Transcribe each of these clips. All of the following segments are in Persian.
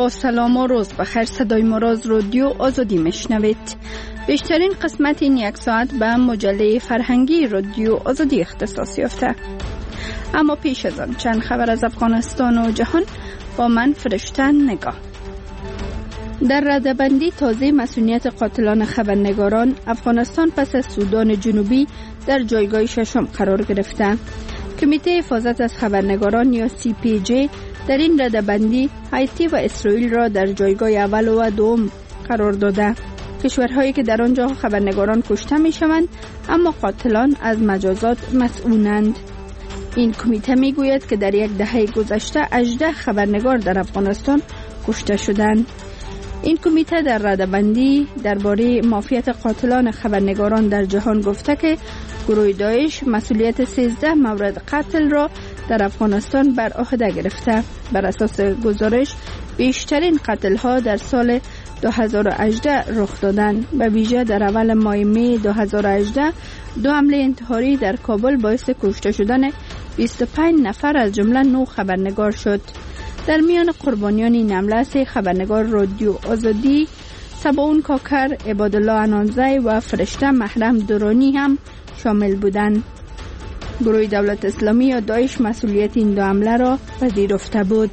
با سلام و روز بخیر. صدای ما را از رادیو آزادی میشنوید. بیشترین قسمت این یک ساعت به مجله فرهنگی رادیو آزادی اختصاص یافته. اما پیش از آن چند خبر از افغانستان و جهان با من فرشته نگاه. در رده‌بندی تازه مسئولیت قاتلان خبرنگاران، افغانستان پس از سودان جنوبی در جایگاه ششم قرار گرفته. کمیته حفاظت از خبرنگاران یا CPJ در این رده‌بندی هایتی و اسرائیل را در جایگاه اول و دوم قرار داده. کشورهایی که در آنجا خبرنگاران کشته می شوند اما قاتلان از مجازات مسئولند. این کمیته می گوید که در یک دهه گذشته 18 خبرنگار در افغانستان کشته شدند. این کمیته در رده‌بندی درباره مافیات قاتلان خبرنگاران در جهان گفته که گروه داعش مسئولیت 13 مورد قتل را در افغانستان بر عهده گرفته. بر اساس گزارش بیشترین قتل ها در سال 2018 رخ دادند. به ویژه در اول ماه می 2018 دو حمله انتحاری در کابل باعث کشته شدن 25 نفر از جمله 9 خبرنگار شد. در میان قربانیان این حمله 3 خبرنگار رادیو آزادی، سباون کاکر، عبادالله عنانزی و فرشته محرم درانی هم شامل بودند. گروه دولت اسلامی یا داعش مسئولیت این دو حمله را پذیرفته بود.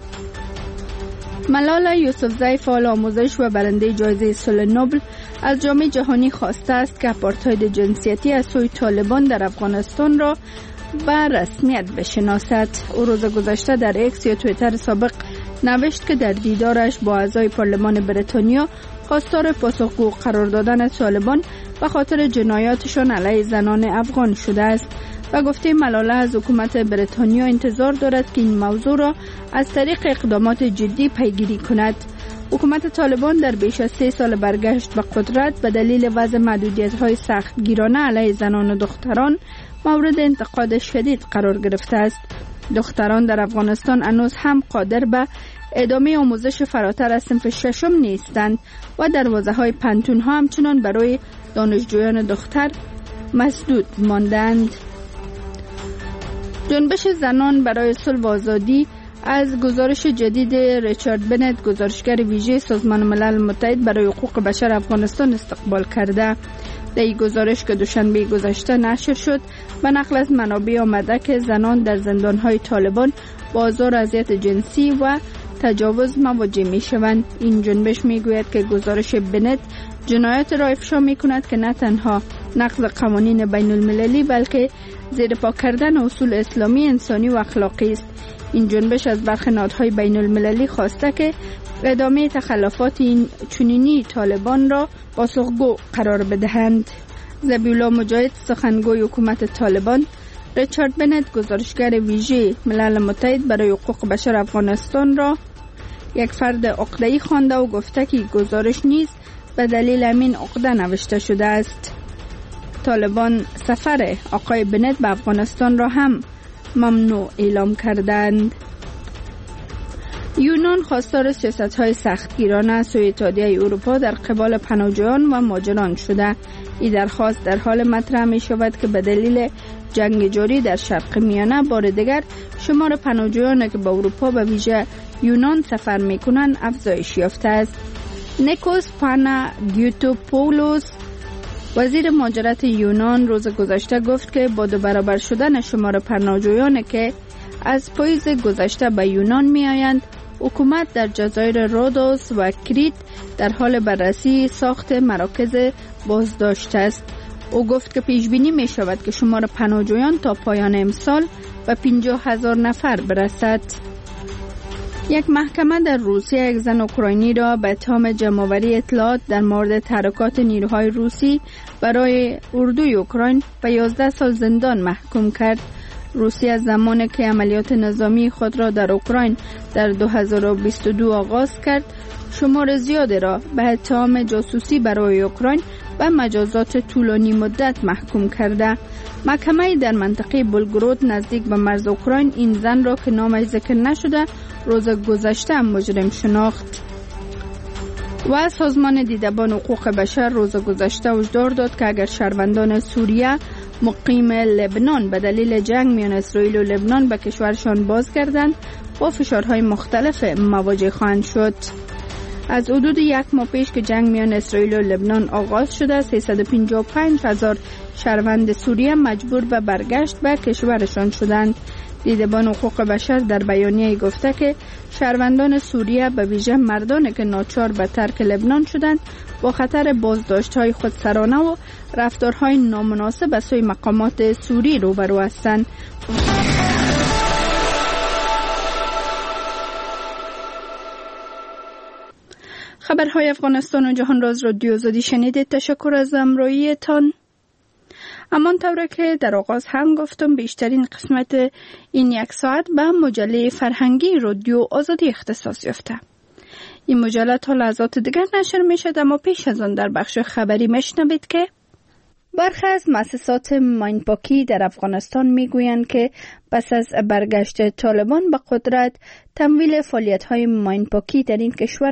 ملاله یوسفزی، فعال آموزش و برنده جایزه صلح نوبل، از جامعه جهانی خواسته است که آپارتاید جنسیتی از سوی طالبان در افغانستان را به رسمیت بشناسد. او روز گذشته در ایکس یا توییتر سابق نوشت که در دیدارش با اعضای پارلمان بریتانیا خواستار پاسخگو قرار دادن طالبان به خاطر جنایاتشان علیه زنان افغان شده است و گفته ملاله از حکومت بریتانیا انتظار دارد که این موضوع را از طریق اقدامات جدی پیگیری کند. حکومت طالبان در بیش از 3 سال برگشت به قدرت به دلیل وضع محدودیت‌های سختگیرانه علیه زنان و دختران مورد انتقاد شدید قرار گرفته است. دختران در افغانستان هنوز هم قادر به ادامه آموزش فراتر از صنف ششم نیستند و دروازه‌های پانتون‌ها همچنان برای دانشجویان دختر مسدود ماندند. جنبش زنان برای صلح و آزادی از گزارش جدید ریچارد بنت، گزارشگر ویژه سازمان ملل متحد برای حقوق بشر افغانستان استقبال کرده. در این گزارش که دوشنبه گذشته نشر شد، به نقل از منابع آمده که زنان در زندان‌های طالبان با آزار و اذیت جنسی و تجاوز مواجه می‌شوند. این جنبش می‌گوید که گزارش بنت جنایات را افشا می‌کند که نه تنها نقض قوانین بین المللی بلکه زیر پا کردن اصول اسلامی، انسانی و اخلاقی است. این جنبش از برخی نهادهای بین المللی خواسته که ادامه تخلفات این چنینی طالبان را پاسخگو قرار بدهند. ذبیحالله مجاهد، سخنگوی حکومت طالبان، ریچارد بنت، گزارشگر ویژه ملل متحد برای حقوق بشر افغانستان را یک فرد عقده‌ای خوانده و گفته که گزارش نیز به دلیل همین عقده نوشته شده است. طالبان سفر آقای بنت به افغانستان را هم ممنوع اعلام کردند. یونان خواستار سیاست‌های سختگیرانه از سوی اتحادیه اروپا در قبال پناهجویان و مهاجران شده. این درخواست در حال مطرح می شود که به دلیل جنگ جاری در شرق میانه بار دیگر شمار پناهجویان که به اروپا به ویژه یونان سفر می کنند افزایش یافته است. نیکوس پاناگیوتوپولوس، وزیر مهاجرت یونان، روز گذشته گفت که با 2 برابر شدن شمار پناهجویان که از پاییز گذشته به یونان می آیند، حکومت در جزایر رودوس و کریت در حال بررسی ساخت مراکز بازداشت است. او گفت که پیش بینی می شود که شمار پناهجویان تا پایان امسال به 50,000 نفر برسد. یک محکمه در روسیه یک زن اوکراینی را به اتهام جمع‌آوری اطلاعات در مورد تحرکات نیروهای روسی برای اردوی اوکراین به 11 سال زندان محکوم کرد. روسیه از زمانی که عملیات نظامی خود را در اوکراین در 2022 آغاز کرد، شمار زیادی را به اتهام جاسوسی برای اوکراین و مجازات طولانی مدت محکوم کرده. محکمه در منطقه بلگرود نزدیک به مرز اوکراین این زن را که نامش ذکر نشده روز گذشته مجرم شناخت. و سازمان دیدبان حقوق بشر روز گذشته هشدار داد که اگر شهروندان سوریه مقیم لبنان به دلیل جنگ میان اسرائیل و لبنان به کشورشان بازگردند با فشارهای مختلف مواجه خواهند شد. از حدود یک ماه پیش که جنگ میان اسرائیل و لبنان آغاز شده 355,000 شهروند سوریه مجبور به برگشت به کشورشان شدند. دیدبان حقوق بشر در بیانیه گفته که شهروندان سوریه به ویژه مردانی که ناچار به ترک لبنان شدند با خطر بازداشت‌های خودسرانه و رفتارهای نامناسب از سوی مقامات سوری روبرو هستند. خبرهای افغانستان و جهان راز رادیو آزادی شنیدید. تشکر از همراهیتان. همان طوره که در آغاز هم گفتم بیشترین قسمت این یک ساعت به مجله فرهنگی رادیو آزادی اختصاص یافته. این مجله تا لحظات دیگر نشر می شد، اما پیش از آن در بخش خبری میشنوید که برخی از مؤسسات ماینپاکی در افغانستان میگویند که پس از برگشت طالبان به قدرت تمویل فعالیت‌های ماینپاکی در این کشور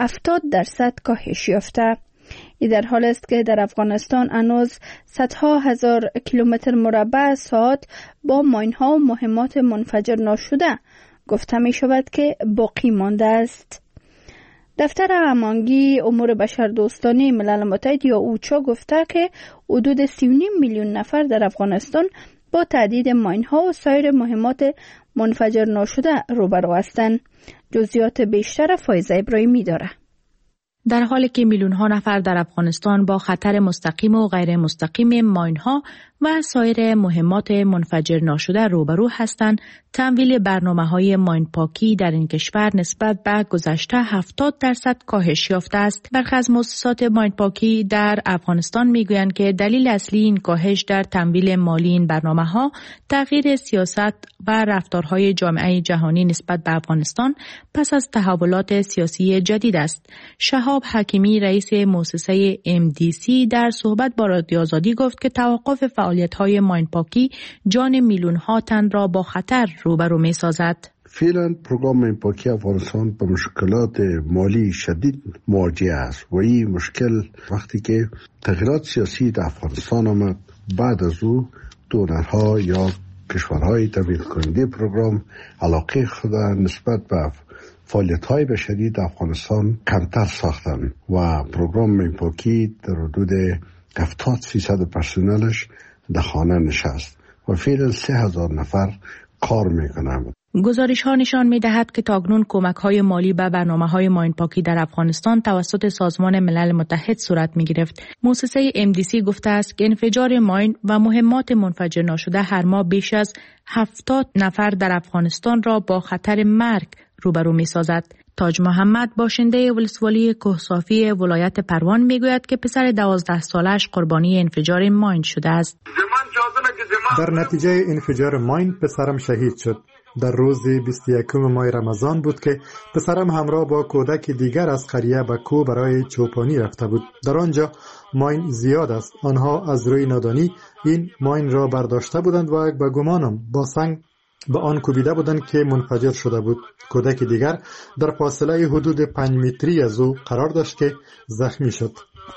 70% کاهش یافته. این در حال است که در افغانستان هنوز صدها هزار کیلومتر مربع ساعت با ماین‌ها و مهمات منفجر ناشده گفته می شود که باقی مانده است. دفتر هماهنگی امور بشردوستانه ملل متحد یا اوچا گفته که حدود 3.5 میلیون نفر در افغانستان با تهدید ماین‌ها و سایر مهمات منفجر ناشده روبرو هستند. جزئیات بیشتر فایزه ابراهیمی داره. در حالی که میلیون‌ها نفر در افغانستان با خطر مستقیم و غیر مستقیم ماین‌ها و سایر مهمات منفجر ناشده روبرو هستند، تمویل برنامه‌های ماینپاکی در این کشور نسبت به گذشته 70% کاهش یافته است. برخی از مؤسسات ماینپاکی در افغانستان میگویند که دلیل اصلی این کاهش در تمویل مالی این برنامه‌ها تغییر سیاست و رفتارهای جامعه جهانی نسبت به افغانستان پس از تحولات سیاسی جدید است. شهاب حکیمی رئیس مؤسسه MDC در صحبت با رادیو آزادی گفت که توقف فعالیت‌های ماینپاکی جان میلیون‌ها تن را با خطر روبرو می‌سازد. فعلا پروگرام ماینپاکی افغانستان با مشکلات مالی شدید مواجه است و این مشکل وقتی که تغییرات سیاسی در افغانستان آمد، بعد از او دونرها یا کشورهای تمویل کننده پروگرام علاقه خود نسبت به فعالیت‌های بشری در افغانستان کمتر ساختن و پروگرام ماینپاکی در حدود 70% پرسنلش در خانه نشست و فعلا 3,000 نفر کار میکنند. گزارش ها نشان می دهد که تاکنون کمک های مالی به برنامه های ماینپاکی در افغانستان توسط سازمان ملل متحد صورت می گرفت. مؤسسه MDC گفته است که انفجار ماین و مهمات منفجر ناشده هر ماه بیش از 70 نفر در افغانستان را با خطر مرگ روبرو می سازد. تاج محمد باشنده ولسوالی کوهسافی ولایت پروان میگوید که پسر 12 سالش قربانی انفجار ماین شده است. در نتیجه انفجار ماین پسرم شهید شد. در روز 21 ماه رمضان بود که پسرم همراه با کودک دیگر از قریه به کوه برای چوپانی رفته بود. در آنجا ماین زیاد است. آنها از روی نادانی این ماین را برداشته بودند و به گمانم با سنگ به آن کوبیده بودند که منفجر شده بود. کودک دیگر در فاصله حدود 5 متری از او قرار داشت که زخمی شد.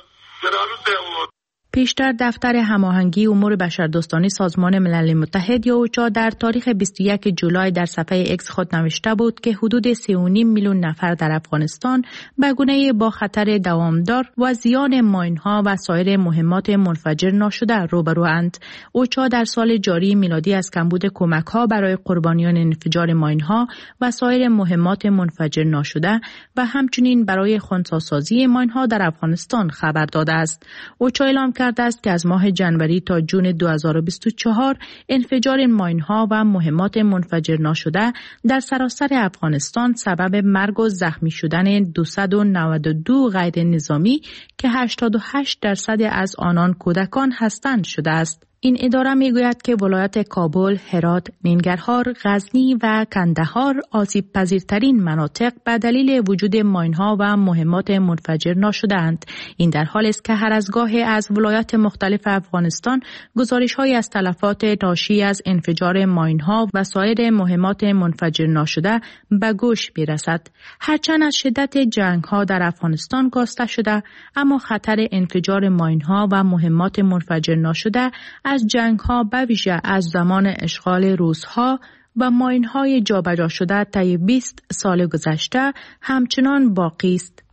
پیشتر دفتر هماهنگی امور بشردوستانه سازمان ملل متحد یا اوچا در تاریخ 21 جولای در صفحه اکس خود نوشته بود که حدود 3.5 میلیون نفر در افغانستان به گونه با خطر دوامدار و زیان ماین‌ها و سایر مهمات منفجر ناشده روبروند. اوچا در سال جاری میلادی از کمبود کمک‌ها برای قربانیان انفجار ماین‌ها و سایر مهمات منفجر ناشده و همچنین برای خنثی‌سازی ماین‌ها در افغانستان خبر داده است. اوچا اعلام کرده است که از ماه جنوری تا جون 2024 انفجار ماین‌ها و مهمات منفجر ناشده در سراسر افغانستان سبب مرگ و زخمی شدن 292 غیر نظامی که 88% از آنان کودکان هستند شده است. این اداره میگوید که ولایت کابل، هرات، ننگرهار، غزنی و کندهار آسیب پذیرترین مناطق به دلیل وجود ماین‌ها و مهمات منفجر ناشده‌اند. این در حالی است که هر از گاهی از ولایات مختلف افغانستان گزارش‌هایی از تلفات ناشی از انفجار ماین‌ها و سایر مهمات منفجر ناشده به گوش می‌رسد. هرچند از شدت جنگ‌ها در افغانستان کاسته شده، اما خطر انفجار ماین‌ها و مهمات منفجر ناشده از جنگ‌ها به ویژه از زمان اشغال روس‌ها و ماین‌های جابجا شده طی 20 سال گذشته همچنان باقی است.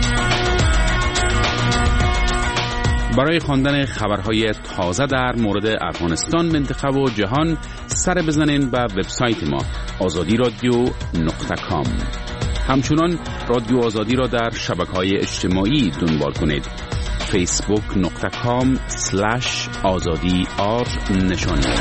برای خواندن خبرهای تازه در مورد افغانستان، منطقه و جهان سر بزنین به وبسایت ما azadiradio.com. همچنان رادیو آزادی را در شبکه‌های اجتماعی دنبال کنید. facebook.com/azadi_r نشانی.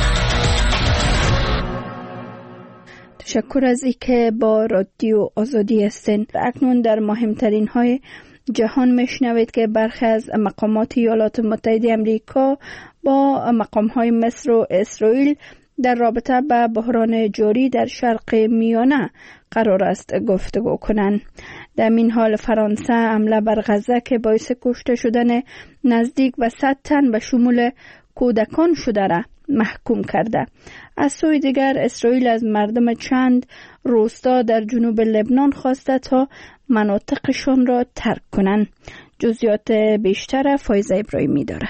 تشکر از اینکه با رادیو آزادی هستین. اکنون در مهمترین های جهان میشنوید که برخی از مقامات ایالات متحده آمریکا با مقام های مصر و اسرائیل در رابطه با بحران جاری در شرق میانه قرار است گفتگو کنند. در این حال فرانسه حمله بر غزه که باعث کشته شدن نزدیک به 100 تن به شمول کودکان شده را محکوم کرده. از سوی دیگر اسرائیل از مردم چند روستا در جنوب لبنان خواسته تا مناطقشان را ترک کنند. جزئیات بیشتر فایزه ابراهیمی داره.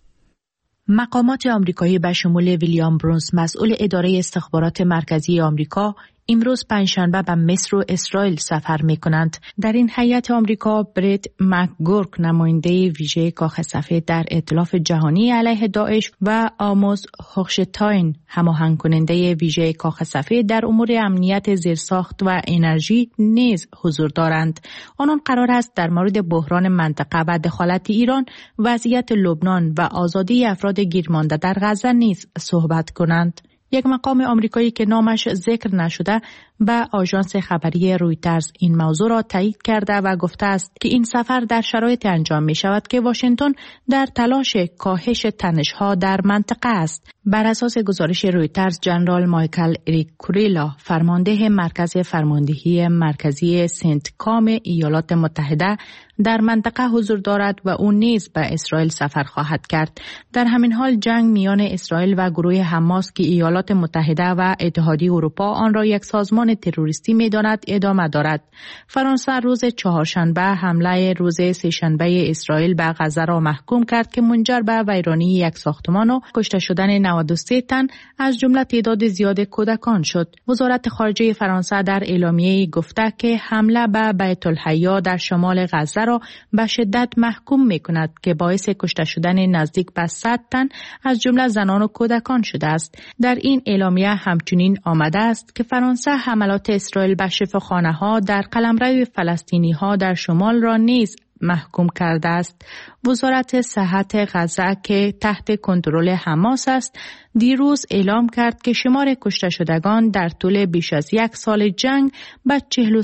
مقامات آمریکایی به شمول ویلیام برونز، مسئول اداره استخبارات مرکزی آمریکا، امروز پنجشنبه به مصر و اسرائیل سفر می‌کنند. در این هیئت آمریکا برت مکگورک، نماینده ویژه کاخ سفید در ائتلاف جهانی علیه داعش، و آموز هوخشتاین، هماهنگ کننده ویژه کاخ سفید در امور امنیت زیرساخت و انرژی نیز حضور دارند. آنان قرار است در مورد بحران منطقه و دخالت ایران، وضعیت لبنان و آزادی افراد گیرمانده در غزه نیز صحبت کنند. یک مقام آمریکایی که نامش ذکر نشده به آژانس خبری رویترز این موضوع را تایید کرده و گفته است که این سفر در شرایط انجام می شود که واشنگتن در تلاش کاهش تنش‌ها در منطقه است. بر اساس گزارش رویترز، جنرال مایکل اریک کوریلا، فرمانده مرکز فرماندهی مرکزی سنت کام ایالات متحده، در منطقه حضور دارد و او نیز به اسرائیل سفر خواهد کرد. در همین حال جنگ میان اسرائیل و گروه حماس که ایالات متحده و اتحادیه اروپا آن را یک سازمان تروریستی می‌داند ادامه دارد. فرانسه روز چهارشنبه حمله روز سه‌شنبه اسرائیل به غزه را محکوم کرد که منجر به ویرانی یک ساختمان و کشته شدن 93 تن از جمله تعداد زیاد کودکان شد. وزارت خارجه فرانسه در اعلامیه‌ای گفته که حمله به بیت الحیا در شمال غزه را به شدت محکوم می‌کند که باعث کشته شدن نزدیک به 100 تن از جمله زنان و کودکان شده است. در این اعلامیه همچنین آمده است که فرانسه حملات اسرائیل به شفاخانه‌ها در قلمرو فلسطینی‌ها در شمال را نیز محکوم کرده است. وزارت صحت غزه که تحت کنترل حماس است، دیروز اعلام کرد که شمار کشته شدگان در طول بیش از یک سال جنگ به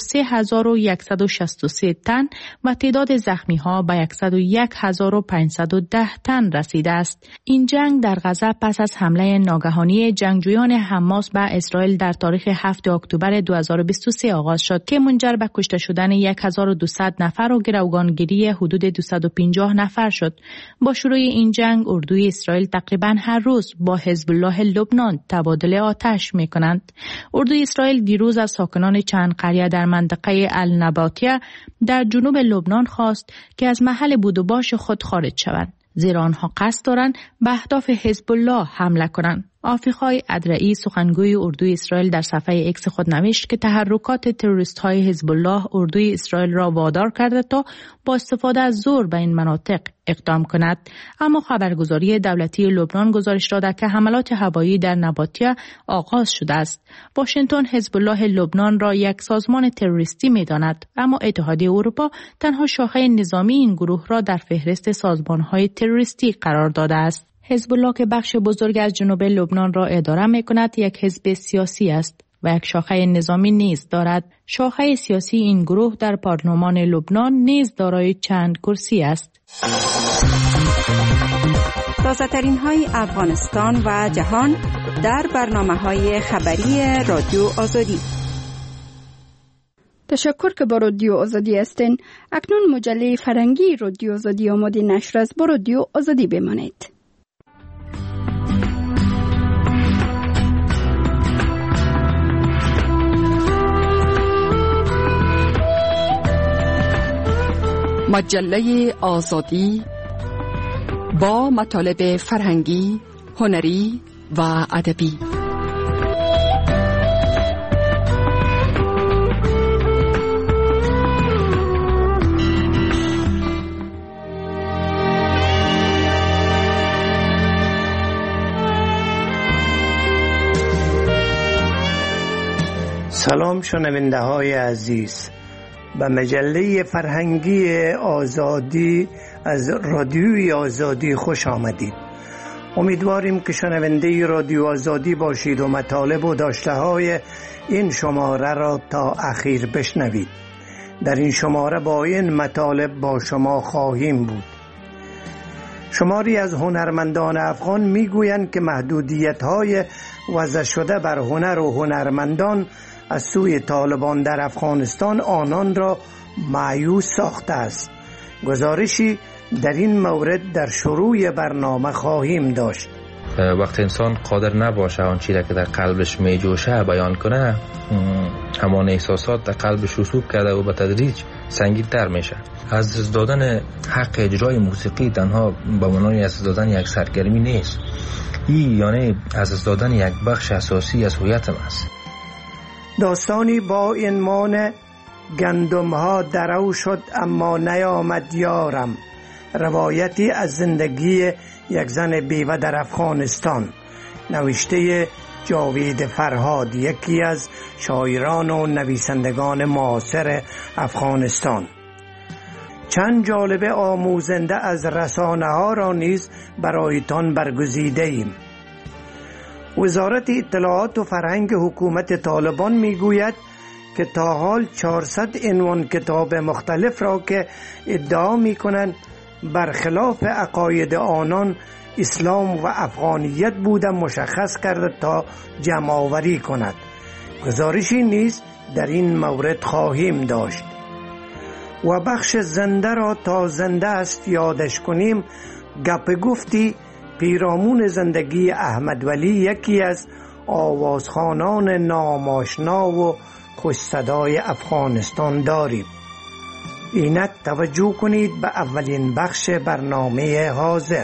43163 تن و تعداد زخمی‌ها به 101510 تن رسیده است. این جنگ در غزه پس از حمله ناگهانی جنگجویان حماس به اسرائیل در تاریخ 7 اکتبر 2023 آغاز شد که منجر به کشته شدن 1200 نفر و گروگانگیری حدود 250 نفر شد. با شروع این جنگ اردوی اسرائیل تقریباً هر روز با حزب الله لبنان تبادل آتش می‌کنند. اردوی اسرائیل دیروز از ساکنان چند قریه در منطقه النباتیه در جنوب لبنان خواست که از محل بود و باش خود خارج شوند، زیرا آنها قصد دارند به اهداف حزب الله حمله کنند. آفیقای ادرعی، سخنگوی اردوی اسرائیل، در صفحه ایکس خود نوشت که تحرکات تروریست‌های حزب الله اردوی اسرائیل را وادار کرده تا با استفاده از زور به این مناطق اقدام کند. اما خبرگزاری دولتی لبنان گزارش داده که حملات هوایی در نباتیه آغاز شده است. واشنگتن حزب الله لبنان را یک سازمان تروریستی می‌داند، اما اتحادیه اروپا تنها شاخه نظامی این گروه را در فهرست سازمان‌های تروریستی قرار داده است. حزب الله که بخش بزرگ از جنوب لبنان را اداره می‌کند، یک حزب سیاسی است و یک شاخه نظامی نیز دارد. شاخه سیاسی این گروه در پارلمان لبنان نیز دارای چند کرسی است. تازه‌ترین های افغانستان و جهان در برنامه‌های خبری رادیو آزادی. تشکر که با رادیو آزادی هستین. اکنون مجله فرهنگی رادیو آزادی آماده نشر است. با رادیو آزادی بمانید. مجله آزادی با مطالب فرهنگی، هنری و ادبی. سلام شنونده های عزیز، به مجله فرهنگی آزادی از رادیوی آزادی خوش آمدید. امیدواریم که شنونده رادیو آزادی باشید و مطالب و داشته های این شماره را تا اخیر بشنوید. در این شماره با این مطالب با شما خواهیم بود. شماری از هنرمندان افغان میگویند که محدودیت های وضع شده بر هنر و هنرمندان از سوی طالبان در افغانستان آنان را مایوس ساخته است. گزارشی در این مورد در شروع برنامه خواهیم داشت. وقتی انسان قادر نباشه آن چیزی که در قلبش می جوشه بیان کنه، همان احساسات در قلبش رسوب کرده و به تدریج سنگین‌تر میشه. از دادن حق اجرای موسیقی تنها به معنای از دادن یک سرگرمی نیست، این یعنی از دادن یک بخش اساسی از هویتم است. داستانی با عنوان گندم ها درو شد اما نیامد یارم، روایتی از زندگی یک زن بیوه در افغانستان، نوشته جاوید فرهاد، یکی از شاعران و نویسندگان معاصر افغانستان. چند جالب آموزنده از رسانه ها را نیز برایتان برگزیده ایم. وزارت اطلاعات و فرهنگ حکومت طالبان میگوید که تا حال 400 عنوان کتاب مختلف را که ادعا میکنند برخلاف عقاید آنان اسلام و افغانیت بوده مشخص کرده تا جمع آوری کند. گزارشی نیز در این مورد خواهیم داشت. و بخش زنده را تا زنده است یادش کنیم، گپ گفتی پیرامون زندگی احمد ولی، یکی از آوازخوانان ناماشنا و خوش صدای افغانستان داریم. اینک توجه کنید به اولین بخش برنامه حاضر.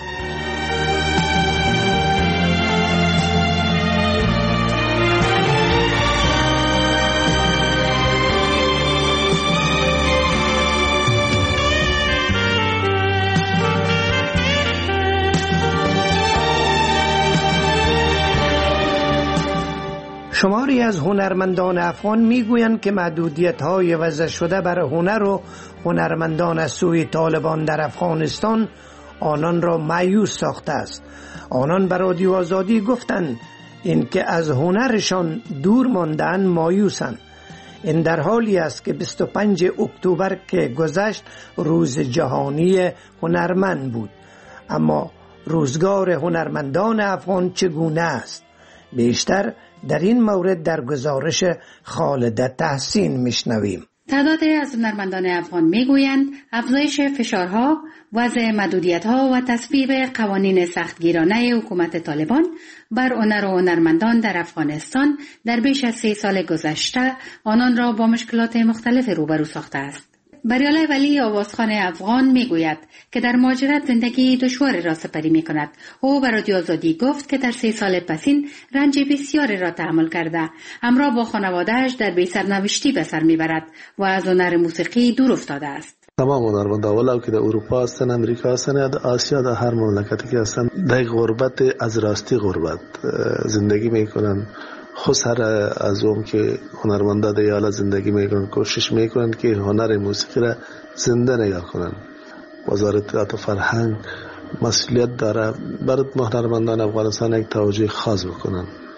شماری از هنرمندان افغان میگویند که محدودیت‌های وضع شده بر هنر و هنرمندان از سوی طالبان در افغانستان آنان را مایوس ساخته است. آنان به رادیو آزادی گفتند اینکه از هنرشان دور ماندن مایوسند. این در حالی است که 25 اکتبر که گذشت روز جهانی هنرمند بود. اما روزگار هنرمندان افغان چگونه است؟ بیشتر در این مورد در گزارش خالده تحسین میشنویم. تعدادی از هنرمندان افغان میگویند افزایش فشارها، وضع محدودیت‌ها و تصویب قوانین سختگیرانه حکومت طالبان بر هنر و هنرمندان در افغانستان در بیش از 3 سال گذشته آنان را با مشکلات مختلف روبرو ساخته است. بریاله ولی آوازخوان افغان میگوید که در مهاجرت زندگی دشواری را سپری میکند. او به رادیو آزادی گفت که در 3 سال پسین رنج بسیاری را تحمل کرده، همراه با خانواده‌اش در بی سرنوشتی به سر میبرد و از هنر موسیقی دور افتاده است. تمام هنرمندان ولو که در اروپا هستن، امریکا هستن، در آسیا، در هر مملکتی که هستن، در غربت از راستی غربت زندگی میکنن. خسر از اون که هنرمندا در حال زندگی میکنن کوشش میکنن که هنر موسیقی را زنده نگاه کنن. وزارت فرهنگ مسئولیت داره برای هنرمندان افغانستان یک توجه خاص بکنن.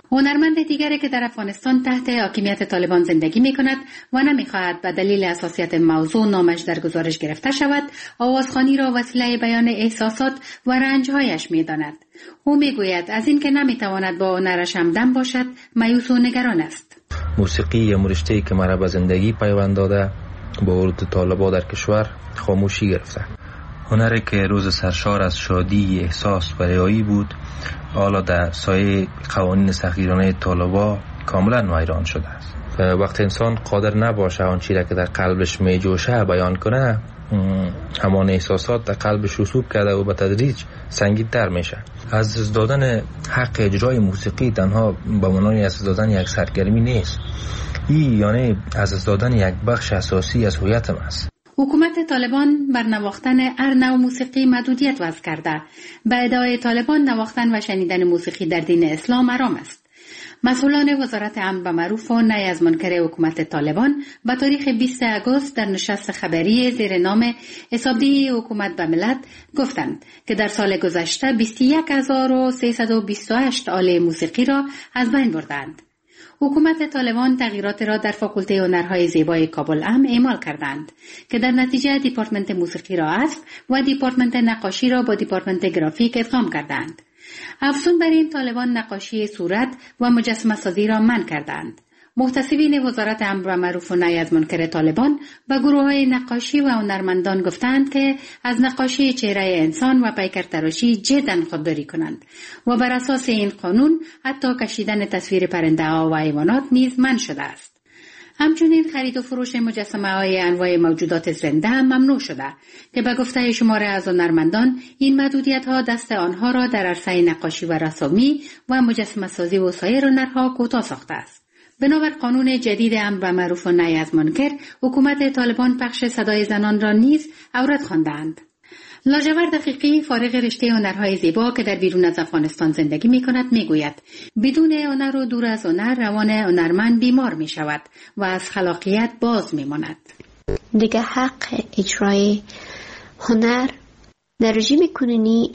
هنرمند دیگری که در افغانستان تحت حاکمیت طالبان زندگی می کند و نمی خواهد به دلیل حساسیت موضوع نامش در گزارش گرفته شود، آوازخوانی را وسیله بیان احساسات و رنجهایش می داند. او می گوید از این که نمی تواند با هنرش همدم باشد مایوس و نگران است. موسیقی رشته‌ای که مرا به زندگی پیوند داده با ورود طالبان در کشور خاموشی گرفته. هنری که روز سرشار از شادی، احساس و ریایی بود، حالا در سایه قوانین سختگیرانه طالبان کاملا ویران شده است. وقتی انسان قادر نباشه آن چیزی که در قلبش می جوشه بیان کنه، همان احساسات در قلبش رسوب کرده و به تدریج سنگین‌تر میشه. از دادن حق اجرای موسیقی تنها به معنای از دادن یک سرگرمی نیست، این یعنی از دادن یک بخش اساسی از هویت است. حکومت طالبان بر نواختن هر نوع موسیقی محدودیت وضع کرده. به ادعای طالبان نواختن و شنیدن موسیقی در دین اسلام حرام است. مسئولان وزارت امر و معروف و نهی از منکر حکومت طالبان به تاریخ 20 آگوست در نشست خبری زیر نام حسابدهی حکومت به ملت گفتند که در سال گذشته 21328 آله موسیقی را از بین بردند. حکومت طالبان تغییرات را در فاکولته هنرهای زیبای کابل هم اعمال کردند که در نتیجه دیپارتمنت موسیقی را حذف و دیپارتمنت نقاشی را با دیپارتمنت گرافیک ادغام کردند. افزون بر این طالبان نقاشی صورت و مجسمه سازی را منع کردند. محتسبین وزارت امر و معروف و نهی از منکر طالبان به گروه‌های نقاشی و هنرمندان گفتند که از نقاشی چهره انسان و پیکر تراشی جداً خودداری کنند و بر اساس این قانون حتی کشیدن تصویر پرنده‌ها و حیوانات نیز منع شده است. همچنین خرید و فروش مجسمه‌های انواع موجودات زنده هم ممنوع شده که به گفته شماره از هنرمندان این محدودیت‌ها دست آنها را در عرصه نقاشی و رسامی و مجسمه سازی و سایر هنرها کوتاه ساخته است. بنابر قانون جدید امر و معروف و نهی از منکر، حکومت طالبان پخش صدای زنان را نیز عورت خواندند. لاجورد دقیقی فارغ رشته هنرهای زیبا که در بیرون از افغانستان زندگی می کند می گوید بدون هنر و دور از هنر روان هنرمند بیمار می شود و از خلاقیت باز می ماند. دیگه حق اجرای هنر در رژیم کنونی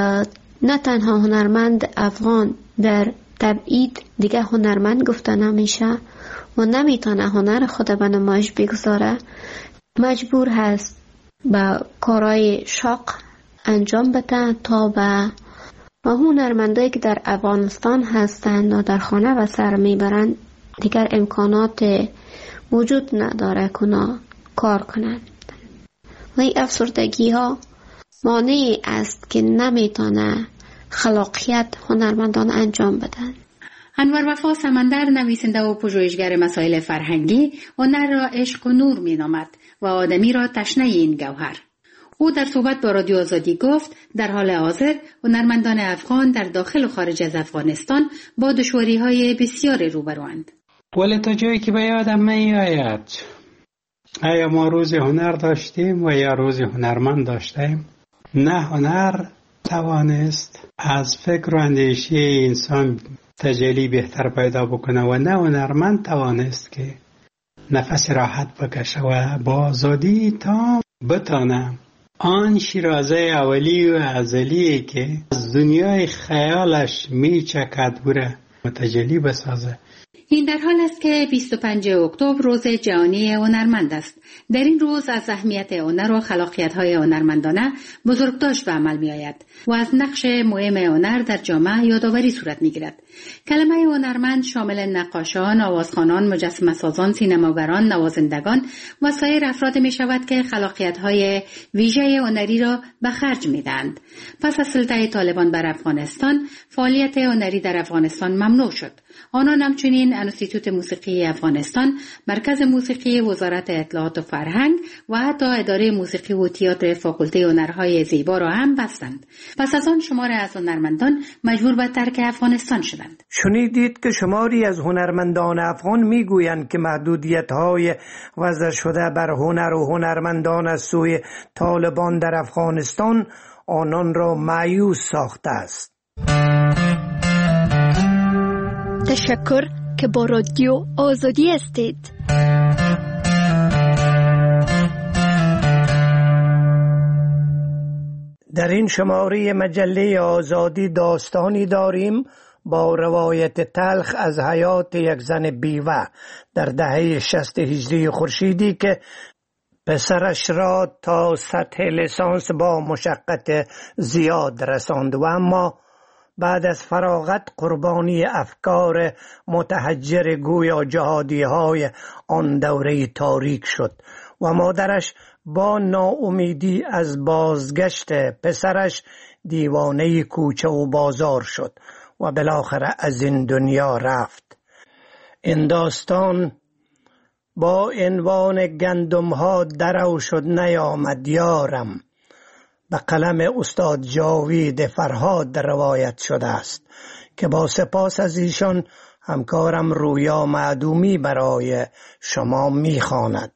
نه تنها هنرمند افغان در تبعید دیگه هنرمند گفته نمیشه و نمیتونه هنر خود به نمایش بگذاره، مجبور هست با کارهای شاق انجام بده تا به هنرمندایی که در افغانستان هستند و در خانه و سر میبرند دیگر امکانات وجود نداره که کار کنند و این افسردگی ها مانع است که نمیتونه خلاقیت هنرمندان انجام بدن. انور وفا سمندر، نویسنده و پژوهشگر مسائل فرهنگی، هنر را عشق و نور می‌نامد و آدمی را تشنه این گوهر. او در صحبت با رادیو آزادی گفت در حال حاضر هنرمندان افغان در داخل و خارج از افغانستان با دشواری‌های بسیار روبروند. ولی تا جایی که به یادم می‌آید، آیا ما روز هنر داشتیم و یا روز هنرمند داشتیم؟ نه هنر توانست از فکر و اندیشه انسان تجلی بهتر پیدا بکنه و نه هنرمند توانست که نفس راحت بکشه و با آزادی تا بتانه آن شیرازه اولی و ازلی که از دنیای خیالش میچکد بره متجلی بسازه. این در حال است که 25 اکتبر روز جهانی هنرمند است. در این روز از اهمیت هنر و خلاقیت‌های هنرمندانه بزرگداشت به عمل می‌آید و از نقش مهم هنر در جامعه یادآوری صورت می‌گیرد. کلمه هنرمند شامل نقاشان، آوازخوانان، مجسمه‌سازان، سینماگران، نوازندگان و سایر افراد می‌شود که خلاقیت‌های ویژه هنری را به خرج می‌دهند. پس از سلطه طالبان بر افغانستان، فعالیت هنری در افغانستان ممنوع شد. آنان همچنین انستیتوت موسیقی افغانستان، مرکز موسیقی وزارت اطلاعات و فرهنگ و حتی اداره موسیقی و تئاتر فاکولته هنرهای زیبا را هم بستند. پس از آن شماری از هنرمندان مجبور به ترک افغانستان شدند. شنیدید که شماری از هنرمندان افغان میگویند که محدودیت‌های وضع شده بر هنر و هنرمندان از سوی طالبان در افغانستان آنان را مایوس ساخته است. تشکر که با رادیو آزادی هستید. در این شماره مجله آزادی داستانی داریم با روایت تلخ از حیات یک زن بیوه در دهه 60 هجری خورشیدی که پسرش را تا سطح لیسانس با مشقت زیاد رساند و اما بعد از فراغت قربانی افکار متحجر گویا جهادی های آن دوره تاریک شد و مادرش با ناامیدی از بازگشت پسرش دیوانه کوچه و بازار شد و بالاخره از این دنیا رفت. این داستان با عنوان گندم ها درو شد نیامد یارم به قلم استاد جاوید فرهاد روایت شده است که با سپاس از ایشان همکارم رویا معدومی برای شما میخواند.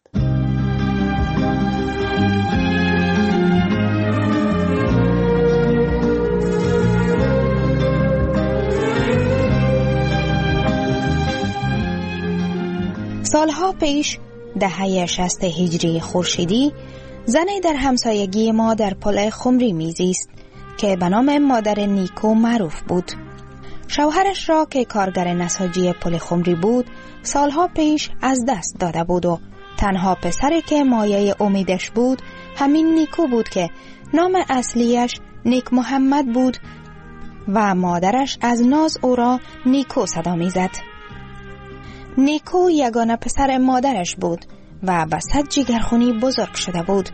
سالها پیش دهه 60 هجری خورشیدی زنی در همسایگی ما در پل خمری میزیست که به نام مادر نیکو معروف بود. شوهرش را که کارگر نساجی پل خمری بود سالها پیش از دست داده بود و تنها پسری که مایه امیدش بود همین نیکو بود که نام اصلیش نیک محمد بود و مادرش از ناز او را نیکو صدا میزد. نیکو یگانه پسر مادرش بود و به صد جگرخونی بزرگ شده بود.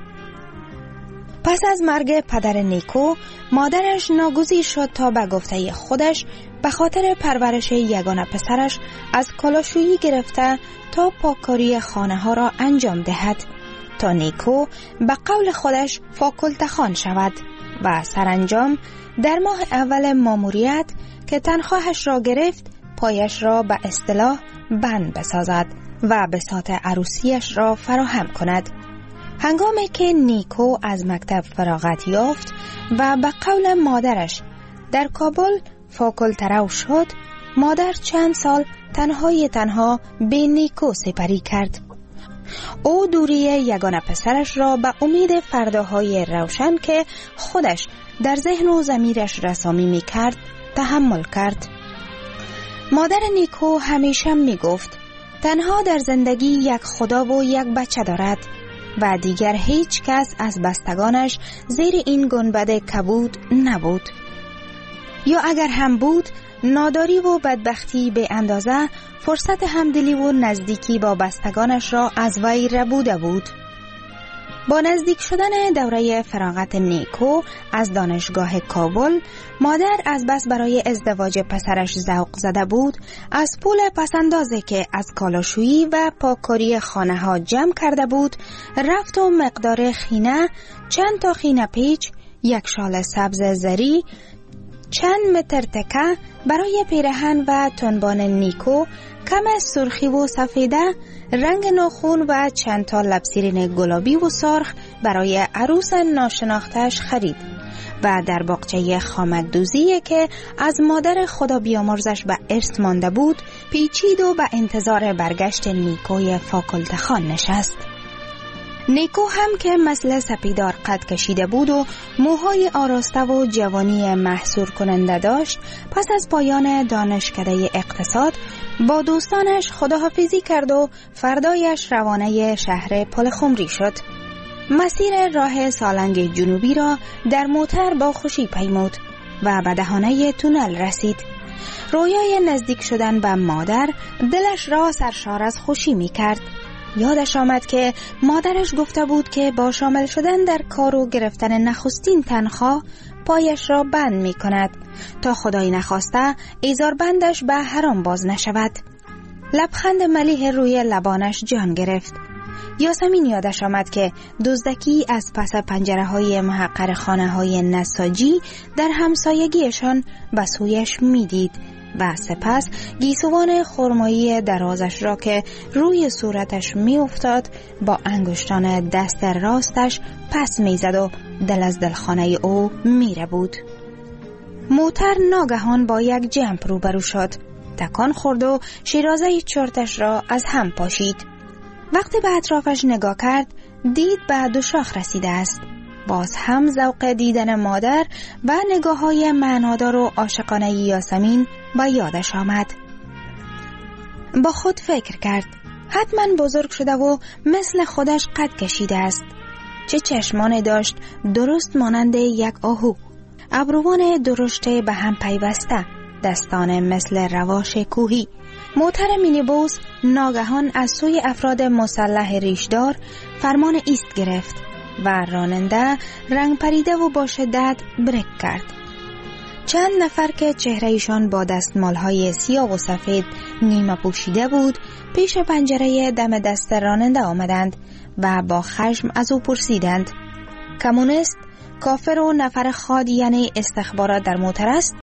پس از مرگ پدر نیکو مادرش ناگزیر شد تا به گفته خودش به خاطر پرورش یگانه پسرش از کالاشویی گرفته تا پاککاری خانه ها را انجام دهد تا نیکو به قول خودش فاکولتخوان شود و سرانجام در ماه اول ماموریت که تنخواهش را گرفت پایش را به اصطلاح بند بسازد و بساط عروسیش را فراهم کند. هنگامی که نیکو از مکتب فراغت یافت و به قول مادرش در کابل فاکولترو شد، مادر چند سال تنها به نیکو سپری کرد. او دوری یگانه پسرش را به امید فرداهای روشن که خودش در ذهن و ضمیرش رسامی می کرد تحمل کرد. مادر نیکو همیشه می گفت تنها در زندگی یک خدا و یک بچه دارد و دیگر هیچ کس از بستگانش زیر این گنبد کبود نبود. یا اگر هم بود ناداری و بدبختی به اندازه فرصت همدلی و نزدیکی با بستگانش را از وی ربوده بود. با نزدیک شدن دوره فراغت نیکو از دانشگاه کابل، مادر از بس برای ازدواج پسرش ذوق زده بود، از پول پسندازی که از کالاشویی و پاککاری خانه ها جمع کرده بود، رفت و مقدار خینه، چند تا خینه پیچ، یک شال سبز زری، چند متر تکه برای پیرهن و تنبان نیکو، کم سرخی و سفیده، رنگ ناخون و چند تا لبسیرین گلابی و سرخ برای عروس ناشناختش خرید و در باغچه خامکدوزی که از مادر خدا بیامرزش به ارث مانده بود پیچید و به انتظار برگشت نیکوی فاکولتخوان نشست. نیکو هم که مثل سپیدار قد کشیده بود و موهای آراسته و جوانی محصور کننده داشت، پس از پایان دانشکده اقتصاد با دوستانش خداحافظی کرد و فردایش روانه شهر پل خمری شد. مسیر راه سالنگ جنوبی را در موتر با خوشی پیمود و به دهانه تونل رسید. رویای نزدیک شدن به مادر دلش را سرشار از خوشی می کرد. یادش آمد که مادرش گفته بود که با شامل شدن در کار و گرفتن نخستین تنخواه پایش را بند می کند تا خدای نخواسته ایزار بندش به حرام باز نشود. لبخند ملیح روی لبانش جان گرفت. یاسمین یادش آمد که دزدکی از پس پنجره های محقر خانه های نساجی در همسایگیشان به سویش می دید و سپس گیسوان خرمایی درازش را که روی صورتش می افتاد با انگشتان دست راستش پس می زد و دل از دلخانه او می ره بود. موتر ناگهان با یک جمپ روبرو شد. تکان خورد و شیرازه چرتش را از هم پاشید. وقتی به اطرافش نگاه کرد دید به دو شاخ رسیده است. باز هم ذوق دیدن مادر و نگاه‌های معنادار و عاشقانه یاسمین به یادش آمد. با خود فکر کرد حتما بزرگ شده و مثل خودش قد کشیده است. چه چشمان داشت درست مانند یک آهو، ابروان درشت به هم پیوسته، دستان مثل رواش کوهی. موتر مینیبوس ناگهان از سوی افراد مسلح ریشدار فرمان ایست گرفت و راننده رنگ پریده و با شدت بریک کرد. چند نفر که چهرهشان با دستمالهای سیاه و سفید نیمه پوشیده بود پیش پنجره دم دست راننده آمدند و با خشم از او پرسیدند: کمونیست، کافر و نفر خاد یعنی استخبارات در موتر است؟